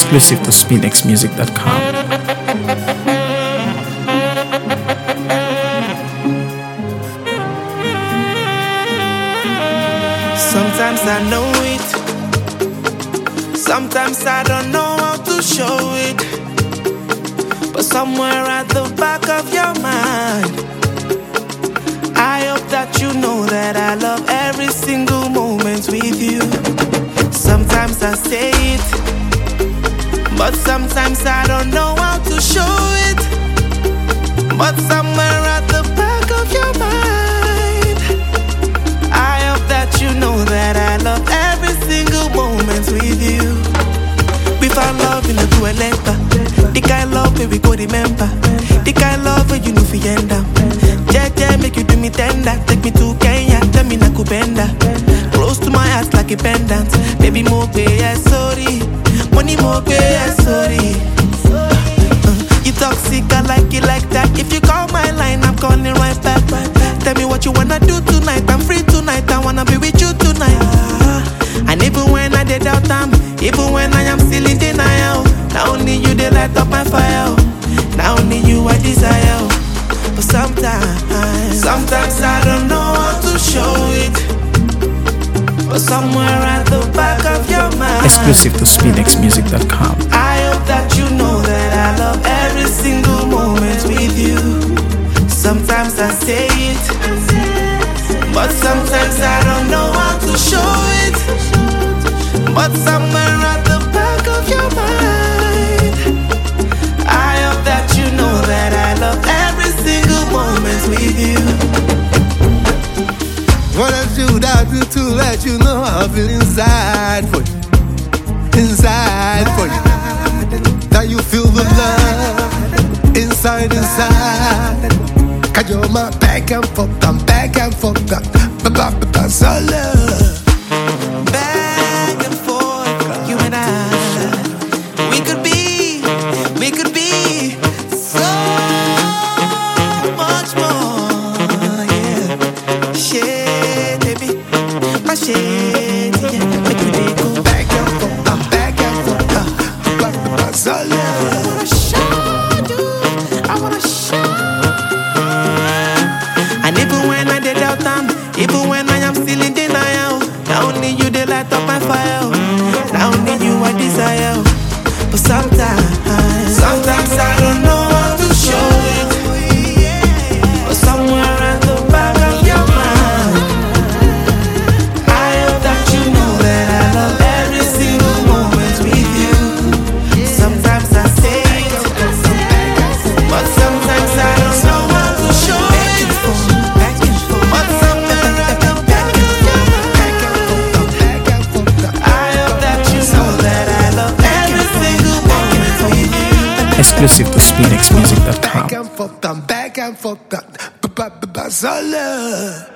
Exclusive to SpinXmusic.com. Sometimes I know it, sometimes I don't know how to show it, but somewhere at the back of your mind, I hope that you know that I love every single moment with you. Sometimes I say it, but sometimes I don't know how to show it, but somewhere at the back of your mind, I hope that you know that I love every single moment with you. We found love in the dueletta, the kind love where we go remember, the kind love where you know fi end up. Jeje make you do me tender, take me to Kenya, tell me na kubenda, close to my heart like a pendant. Baby mo pay yes sorry, money mo pay yes sorry. You toxic, I like it like that. If you call my line, I'm calling right back. Tell me what you wanna do tonight. I'm free tonight. I wanna be with you tonight. And even when I did out time, even when I am still in denial, not only you they light up my fire, not only you I desire. But sometimes I don't know how to show it, but somewhere at the back of your mind, Exclusive to SpinXmusic.com. I hope that you know that I love every single moment with you. Sometimes I say it, but sometimes I don't know how to show it, but somewhere at the back of your mind, I hope that you know that I love every single moment with you. What I should I do to let you know how I feel inside for you, inside for you. That you feel the love inside. Cause you're my back and forth, I'm back and forth, so love. Back and forth, you and I, we could be so much more, yeah. Shit, baby, my shit, yeah. Make me go Back and forth, I'm back and forth, so love. I wanna show you. And even when I did out time, even when I am still in denial, not only you they light up my fire, not only you I desire. But sometimes I don't know how to show it, but somewhere at the back of your mind, I hope that you know that I love every single moment with you. Sometimes I say it, but sometimes I don't know how to show it, but somewhere at the back of your mind, I hope that you know that I love every single moment with you. Exclusive to SpinXmusic.com. Back and forth, I'm back and forth, so love.